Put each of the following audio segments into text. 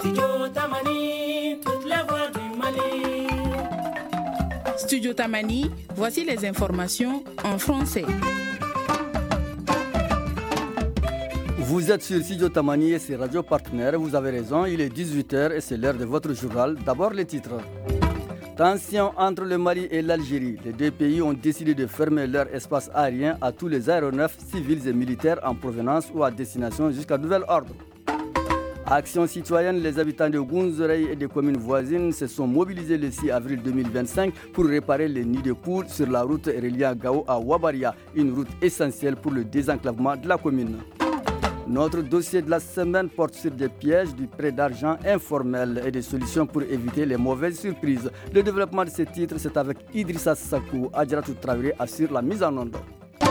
Studio Tamani, voici les informations en français. Vous êtes sur Studio Tamani et c'est Radio Partenaire. Vous avez raison, il est 18h et c'est l'heure de votre journal. D'abord les titres. Tension entre le Mali et l'Algérie. Les deux pays ont décidé de fermer leur espace aérien à tous les aéronefs civils et militaires en provenance ou à destination jusqu'à nouvel ordre. Action citoyenne, les habitants de Gounzerey et des communes voisines se sont mobilisés le 6 avril 2025 pour réparer les nids de poules sur la route reliant Gao à Wabaria, une route essentielle pour le désenclavement de la commune. Notre dossier de la semaine porte sur des pièges du prêt d'argent informel et des solutions pour éviter les mauvaises surprises. Le développement de ces titres, c'est avec Idrissa Sakou. Adjaratou Traoré assure la mise en onde.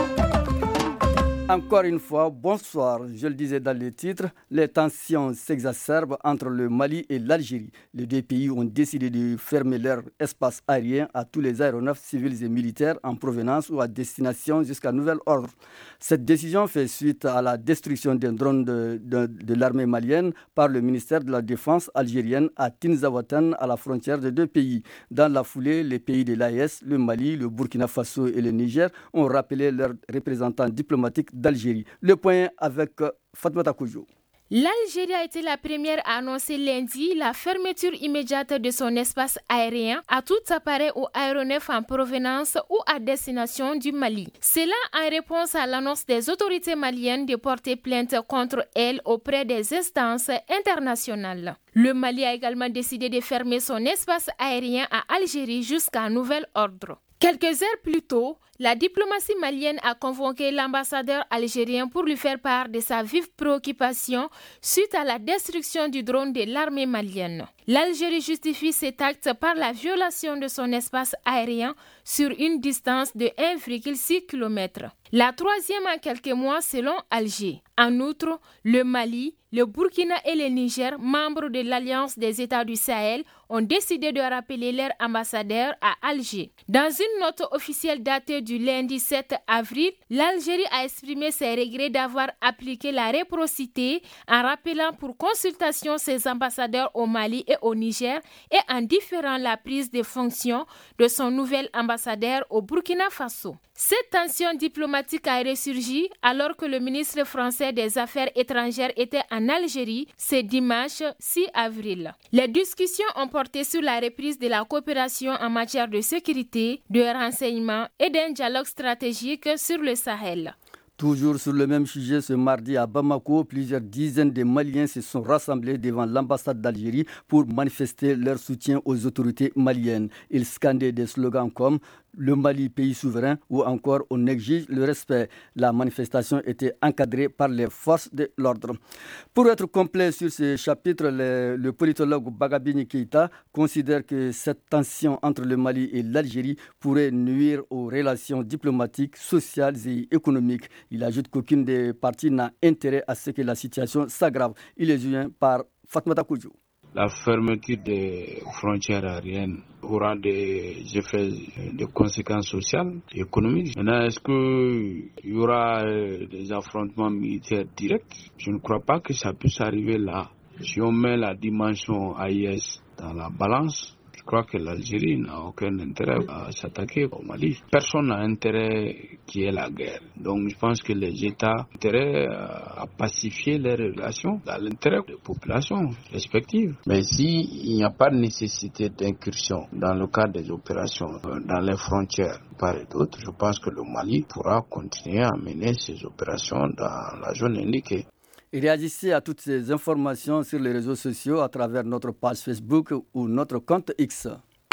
Encore une fois, bonsoir. Je le disais dans les titres, les tensions s'exacerbent entre le Mali et l'Algérie. Les deux pays ont décidé de fermer leur espace aérien à tous les aéronefs civils et militaires en provenance ou à destination jusqu'à nouvel ordre. Cette décision fait suite à la destruction d'un drone de l'armée malienne par le ministère de la Défense algérienne à Tinzawatan, à la frontière des deux pays. Dans la foulée, les pays de l'AES, le Mali, le Burkina Faso et le Niger ont rappelé leurs représentants diplomatiques d'Algérie. Le point avec Fatmata Koujou. L'Algérie a été la première à annoncer lundi la fermeture immédiate de son espace aérien à tout appareil ou aéronef en provenance ou à destination du Mali. Cela en réponse à l'annonce des autorités maliennes de porter plainte contre elle auprès des instances internationales. Le Mali a également décidé de fermer son espace aérien à Algérie jusqu'à nouvel ordre. Quelques heures plus tôt, la diplomatie malienne a convoqué l'ambassadeur algérien pour lui faire part de sa vive préoccupation suite à la destruction du drone de l'armée malienne. L'Algérie justifie cet acte par la violation de son espace aérien sur une distance de 1,6 km. La troisième en quelques mois selon Alger. En outre, le Mali, le Burkina et le Niger, membres de l'Alliance des États du Sahel, ont décidé de rappeler leur ambassadeur à Alger. Dans une note officielle datée du lundi 7 avril, l'Algérie a exprimé ses regrets d'avoir appliqué la réciprocité en rappelant pour consultation ses ambassadeurs au Mali et au Niger et en différant la prise de fonction de son nouvel ambassadeur au Burkina Faso. Cette tension diplomatique a ressurgi alors que le ministre français des Affaires étrangères était en Algérie ce dimanche 6 avril. Les discussions ont porté sur la reprise de la coopération en matière de sécurité, de renseignement et d'un dialogue stratégique sur le Sahel. Toujours sur le même sujet, ce mardi à Bamako, plusieurs dizaines de Maliens se sont rassemblés devant l'ambassade d'Algérie pour manifester leur soutien aux autorités maliennes. Ils scandaient des slogans comme le Mali, pays souverain, ou encore on exige le respect. La manifestation était encadrée par les forces de l'ordre. Pour être complet sur ce chapitre, le politologue Bagabini Keïta considère que cette tension entre le Mali et l'Algérie pourrait nuire aux relations diplomatiques, sociales et économiques. Il ajoute qu'aucune des parties n'a intérêt à ce que la situation s'aggrave. Il est joint par Fatmata Koujou. La fermeture des frontières aériennes aura des effets, des conséquences sociales et économiques. Maintenant, est-ce qu'il y aura des affrontements militaires directs? Je ne crois pas que ça puisse arriver là. Si on met la dimension AIS dans la balance, je crois que l'Algérie n'a aucun intérêt à s'attaquer au Mali. Personne n'a intérêt qu'il y ait la guerre. Donc je pense que les États ont intérêt à pacifier les relations dans l'intérêt des populations respectives. Mais s'il n'y a pas de nécessité d'incursion dans le cadre des opérations dans les frontières par et d'autres, je pense que le Mali pourra continuer à mener ses opérations dans la zone indiquée. Réagissez à toutes ces informations sur les réseaux sociaux à travers notre page Facebook ou notre compte X.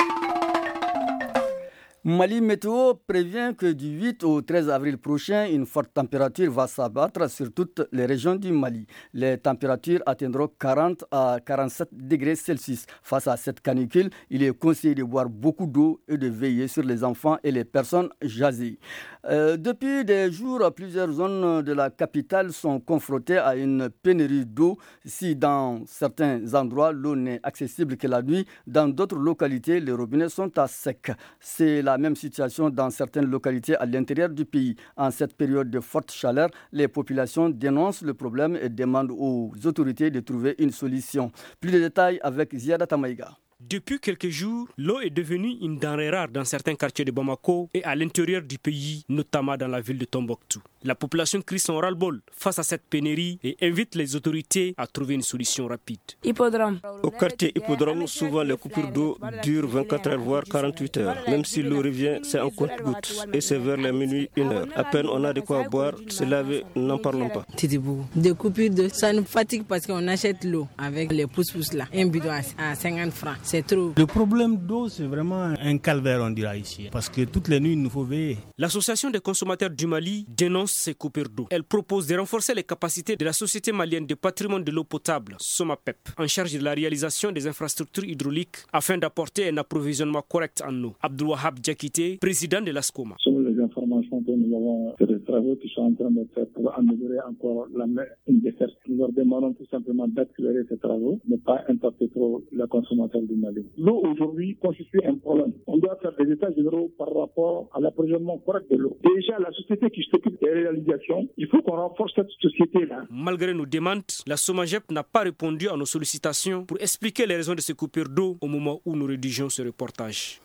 Mali Météo prévient que du 8 au 13 avril prochain, une forte température va s'abattre sur toutes les régions du Mali. Les températures atteindront 40 à 47 degrés Celsius. Face à cette canicule, il est conseillé de boire beaucoup d'eau et de veiller sur les enfants et les personnes âgées. Depuis des jours, plusieurs zones de la capitale sont confrontées à une pénurie d'eau. Si dans certains endroits, l'eau n'est accessible que la nuit, dans d'autres localités, les robinets sont à sec. C'est la la même situation dans certaines localités à l'intérieur du pays. En cette période de forte chaleur, les populations dénoncent le problème et demandent aux autorités de trouver une solution. Plus de détails avec Ziada Tamaïga. Depuis quelques jours, l'eau est devenue une denrée rare dans certains quartiers de Bamako et à l'intérieur du pays, notamment dans la ville de Tombouctou. La population crie son ras-le-bol face à cette pénurie et invite les autorités à trouver une solution rapide. Hippodrome. Au quartier Hippodrome, souvent les coupures d'eau durent 24 heures voire 48 heures. Même si l'eau revient, c'est en compte-gouttes et c'est vers les minuit 1 heure. À peine on a de quoi boire, se laver, n'en parlons pas. Des coupures d'eau, ça nous fatigue parce qu'on achète l'eau avec les pouces-pouces là, un bidon à 50 francs. C'est trop. Le problème d'eau, c'est vraiment un calvaire, on dira ici, parce que toutes les nuits, il nous faut veiller. L'association des consommateurs du Mali dénonce ces coupures d'eau. Elle propose de renforcer les capacités de la Société malienne de patrimoine de l'eau potable, SOMAPEP, en charge de la réalisation des infrastructures hydrauliques afin d'apporter un approvisionnement correct en eau. Abdouwahab Diakité, président de la SCOMA. Selon les informations que nous avons, c'est des travaux qui sont en train de faire pour améliorer encore une desserte. Nous leur demandons tout simplement d'accélérer ces travaux, ne pas impacter trop la consommation du Mali. L'eau aujourd'hui constitue un problème. On doit faire des états généraux par rapport à l'approvisionnement correct de l'eau. Déjà, la société qui s'occupe des réalisations, il faut qu'on renforce cette société-là. Malgré nos demandes, la SOMAGEP n'a pas répondu à nos sollicitations pour expliquer les raisons de ces coupures d'eau au moment où nous rédigeons ce reportage.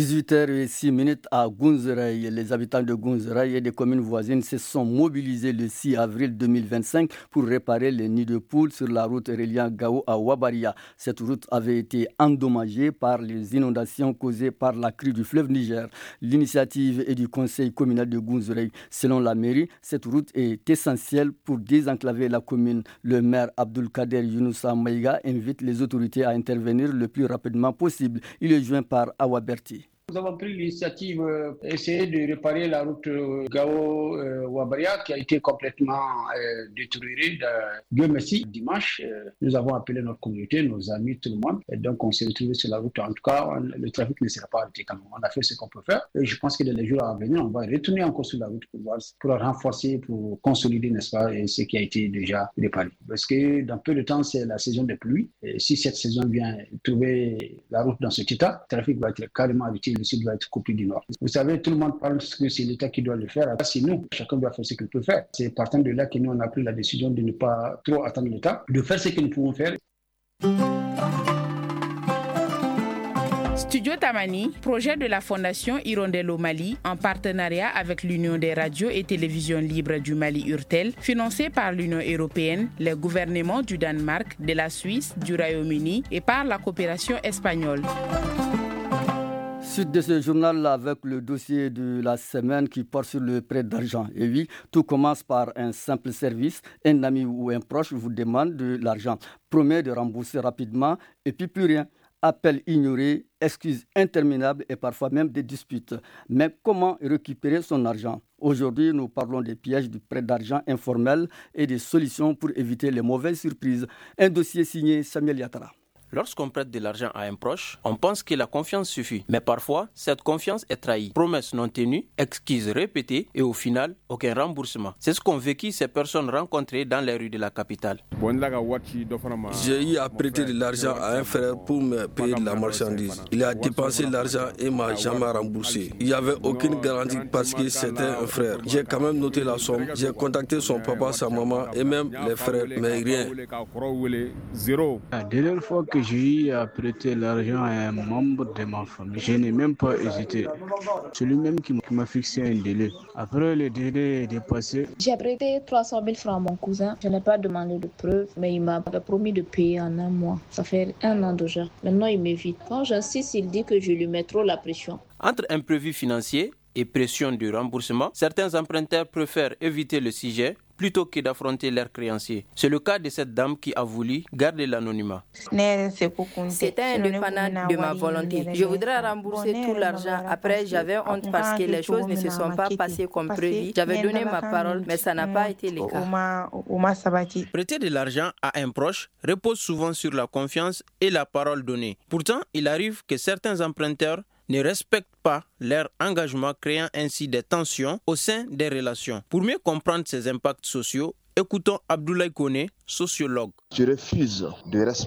18h06 à Gounzeraï. Les habitants de Gounzeraï et des communes voisines se sont mobilisés le 6 avril 2025 pour réparer les nids de poules sur la route reliant Gao à Wabaria. Cette route avait été endommagée par les inondations causées par la crue du fleuve Niger. L'initiative est du conseil communal de Gounzeraï. Selon la mairie, cette route est essentielle pour désenclaver la commune. Le maire Abdulkader Younoussa Maïga invite les autorités à intervenir le plus rapidement possible. Il est joint par Awa Berti. Nous avons pris l'initiative d'essayer de réparer la route Gao-Wabaria qui a été complètement détériorée. Dieu merci, dimanche, nous avons appelé notre communauté, nos amis, tout le monde. Et donc on s'est retrouvés sur la route. En tout cas, le trafic ne sera pas arrêté quand même. On a fait ce qu'on peut faire. Et je pense que dans les jours à venir, on va retourner encore sur la route pour renforcer, pour consolider, n'est-ce pas, ce qui a été déjà réparé. Parce que dans peu de temps, c'est la saison des pluies. Et si cette saison vient trouver la route dans cet état, le trafic va être carrément arrêté. Le sud doit être coupé du nord. Vous savez, tout le monde parle que c'est l'État qui doit le faire. C'est nous. Chacun doit faire ce qu'il peut faire. C'est partant de là que nous, on a pris la décision de ne pas trop attendre l'État, de faire ce que nous pouvons faire. Studio Tamani, projet de la Fondation Hirondelle au Mali, en partenariat avec l'Union des radios et télévisions libres du Mali URTEL, financé par l'Union européenne, les gouvernements du Danemark, de la Suisse, du Royaume-Uni et par la coopération espagnole. Suite de ce journal avec le dossier de la semaine qui porte sur le prêt d'argent. Et oui, tout commence par un simple service. Un ami ou un proche vous demande de l'argent, promet de rembourser rapidement et puis plus rien. Appels ignorés, excuses interminables et parfois même des disputes. Mais comment récupérer son argent? Aujourd'hui, nous parlons des pièges du prêt d'argent informel et des solutions pour éviter les mauvaises surprises. Un dossier signé Samuel Yatara. Lorsqu'on prête de l'argent à un proche, on pense que la confiance suffit. Mais parfois, cette confiance est trahie. Promesses non tenues, excuses répétées et au final, aucun remboursement. C'est ce qu'ont vécu ces personnes rencontrées dans les rues de la capitale. J'ai eu à prêter de l'argent à un frère pour me payer de la marchandise. Il a dépensé l'argent et m'a jamais remboursé. Il n'y avait aucune garantie parce que c'était un frère. J'ai quand même noté la somme. J'ai contacté son papa, sa maman et même les frères, mais rien. La dernière fois que j'ai eu à prêter l'argent à un membre de ma famille, je n'ai même pas hésité. C'est lui-même qui m'a fixé un délai. Après, le délai est dépassé. J'ai prêté 300 000 francs à mon cousin. Je n'ai pas demandé de preuves, mais il m'a promis de payer en un mois. Ça fait 1 an déjà. Maintenant, il m'évite. Quand j'insiste, il dit que je lui mets trop la pression. Entre imprévus financiers et pression de remboursement, certains emprunteurs préfèrent éviter le sujet plutôt que d'affronter leurs créanciers. C'est le cas de cette dame qui a voulu garder l'anonymat. C'était indépendant de ma volonté. Je voudrais rembourser tout l'argent. Après, j'avais honte parce que les choses ne se sont pas passées comme prévu. J'avais donné ma parole, mais ça n'a pas été le cas. Prêter de l'argent à un proche repose souvent sur la confiance et la parole donnée. Pourtant, il arrive que certains emprunteurs ne respectent pas leur engagement, créant ainsi des tensions au sein des relations. Pour mieux comprendre ces impacts sociaux, écoutons Abdoulaye Kone, sociologue. Je refuse de respecter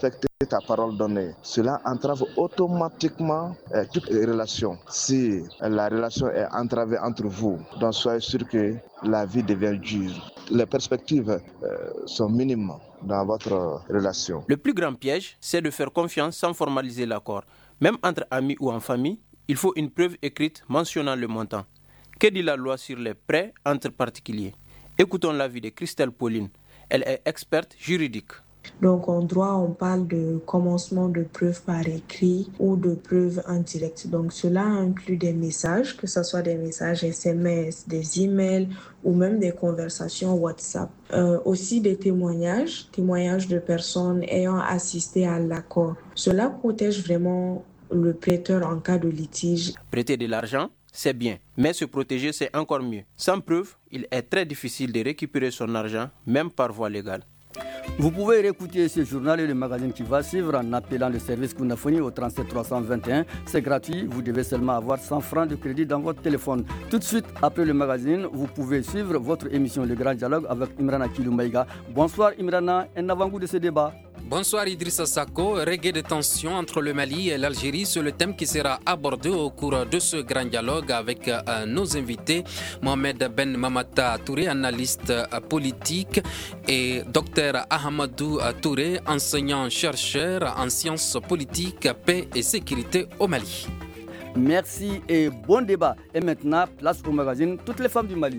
ta parole donnée. Cela entrave automatiquement toute relation. Si la relation est entravée entre vous, donc soyez sûr que la vie devient dure. Les perspectives sont minimes dans votre relation. Le plus grand piège, c'est de faire confiance sans formaliser l'accord. Même entre amis ou en famille, il faut une preuve écrite mentionnant le montant. Que dit la loi sur les prêts entre particuliers? Écoutons l'avis de Christelle Pauline. Elle est experte juridique. Donc en droit, on parle de commencement de preuve par écrit ou de preuve indirecte. Donc cela inclut des messages, que ce soit des messages SMS, des emails ou même des conversations WhatsApp. Aussi des témoignages de personnes ayant assisté à l'accord. Cela protège vraiment le prêteur en cas de litige. Prêter de l'argent, c'est bien, mais se protéger, c'est encore mieux. Sans preuve, il est très difficile de récupérer son argent, même par voie légale. Vous pouvez réécouter ce journal et le magazine qui va suivre en appelant le service Kunafoni au 37 321. C'est gratuit, vous devez seulement avoir 100 francs de crédit dans votre téléphone. Tout de suite, après le magazine, vous pouvez suivre votre émission Le Grand Dialogue avec Imrana Kiloumaïga. Bonsoir Imrana, un avant-goût de ce débat. Bonsoir Idrissa Sako, reggae de tension entre le Mali et l'Algérie, c'est le thème qui sera abordé au cours de ce grand dialogue avec nos invités, Mohamed Ben Mamata Touré, analyste politique, et Dr Ahmadou Touré, enseignant-chercheur en sciences politiques, paix et sécurité au Mali. Merci et bon débat. Et maintenant, place au magazine Toutes les femmes du Mali.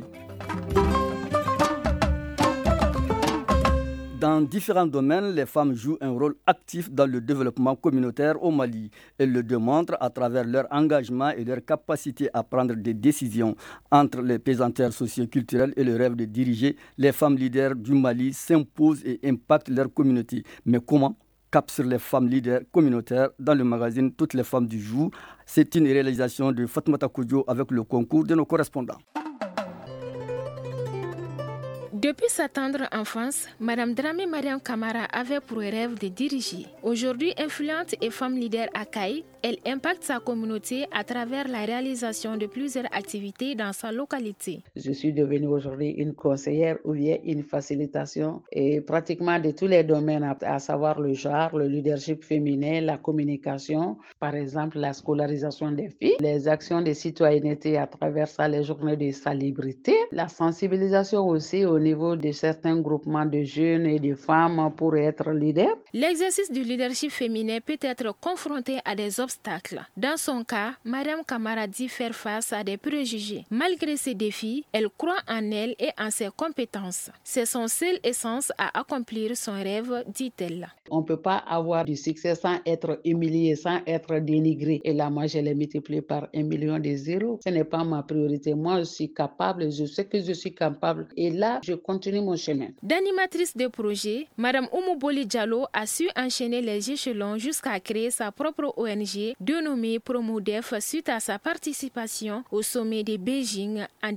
Dans différents domaines, les femmes jouent un rôle actif dans le développement communautaire au Mali. Elles le démontrent à travers leur engagement et leur capacité à prendre des décisions. Entre les pesanteurs socio-culturelles et le rêve de diriger, les femmes leaders du Mali s'imposent et impactent leur communauté. Mais comment? Cap sur les femmes leaders communautaires dans le magazine Toutes les femmes du jour. C'est une réalisation de Fatoumata Kodjo avec le concours de nos correspondants. Depuis sa tendre enfance, Madame Dramé Mariam Kamara avait pour rêve de diriger. Aujourd'hui influente et femme leader à Kaï, elle impacte sa communauté à travers la réalisation de plusieurs activités dans sa localité. Je suis devenue aujourd'hui une conseillère ou bien une facilitation et pratiquement de tous les domaines, à savoir le genre, le leadership féminin, la communication, par exemple la scolarisation des filles, les actions de citoyenneté à travers ça, les journées de salubrité, la sensibilisation aussi au niveau de certains groupements de jeunes et de femmes pour être leaders. L'exercice du leadership féminin peut être confronté à des obstacles. Dans son cas, Mariam Kamara dit faire face à des préjugés. Malgré ces défis, elle croit en elle et en ses compétences. C'est son seul essence à accomplir son rêve, dit-elle. On ne peut pas avoir du succès sans être humilié, sans être dénigré. Et là, moi, je l'ai multiplié par 1 million de zéros. Ce n'est pas ma priorité. Moi, je suis capable, je sais que je suis capable. Et là, je continue mon chemin. D'animatrice de projet, Mme Oumou Boli Diallo a su enchaîner les échelons jusqu'à créer sa propre ONG dénommée Promodef suite à sa participation au sommet de Beijing en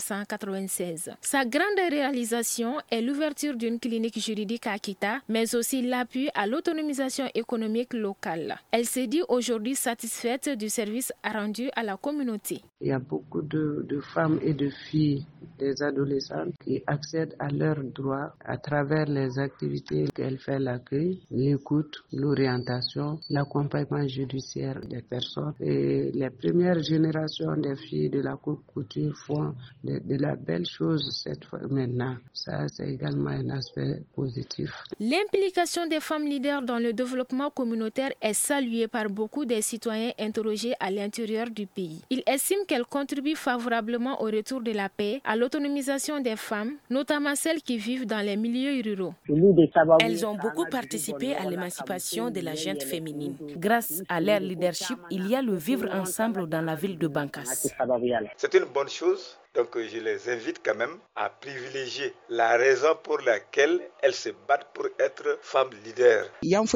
1996. Sa grande réalisation est l'ouverture d'une clinique juridique à Kita, mais aussi l'appui à l'autonomisation économique locale. Elle s'est dit aujourd'hui satisfaite du service rendu à la communauté. Il y a beaucoup de femmes et de filles, des adolescentes qui accèdent à leurs droits à travers les activités qu'elles font, l'accueil, l'écoute, l'orientation, l'accompagnement judiciaire des personnes. Et les premières générations des filles de la coupe couture font de la belle chose cette fois maintenant. Ça, c'est également un aspect positif. L'implication des femmes leaders dans le développement communautaire est saluée par beaucoup des citoyens interrogés à l'intérieur du pays. Ils estiment qu'elles contribuent favorablement au retour de la paix, à l'autonomisation des femmes, notamment celles qui vivent dans les milieux ruraux. Elles ont beaucoup participé à l'émancipation de la gente féminine. Grâce à leur leadership, il y a le vivre ensemble dans la ville de Bankas. C'est une bonne chose. Donc je les invite quand même à privilégier la raison pour laquelle elles se battent pour être femmes leaders.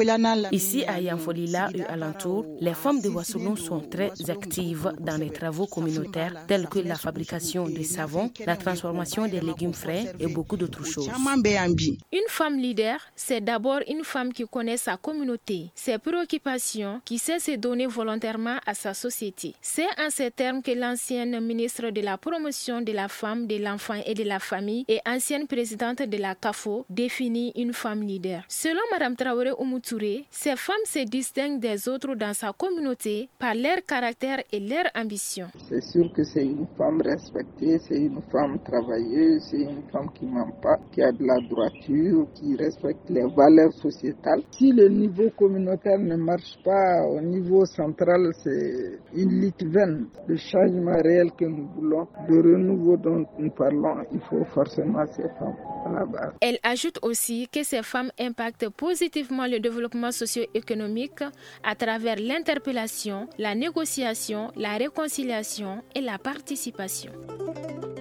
Ici à Yanfolila et alentour, les femmes de Wassoulou sont très actives dans les travaux communautaires tels que la fabrication de savon, la transformation des légumes frais et beaucoup d'autres choses. Une femme leader, c'est d'abord une femme qui connaît sa communauté, ses préoccupations, qui sait se donner volontairement à sa société. C'est en ces termes que l'ancienne ministre de la Promotion protection de la femme, de l'enfant et de la famille et ancienne présidente de la CAFO, définit une femme leader. Selon Mme Traoré Oumou-Touré, ces femmes se distinguent des autres dans sa communauté par leur caractère et leur ambition. C'est sûr que c'est une femme respectée, c'est une femme travailleuse, c'est une femme qui ne ment pas, qui a de la droiture, qui respecte les valeurs sociétales. Si le niveau communautaire ne marche pas, au niveau central, c'est une lutte vaine. Le changement réel que nous voulons, le renouveau dont nous parlons, il faut forcément ces femmes à la base. Elle ajoute aussi que ces femmes impactent positivement le développement socio-économique à travers l'interpellation, la négociation, la réconciliation et la participation.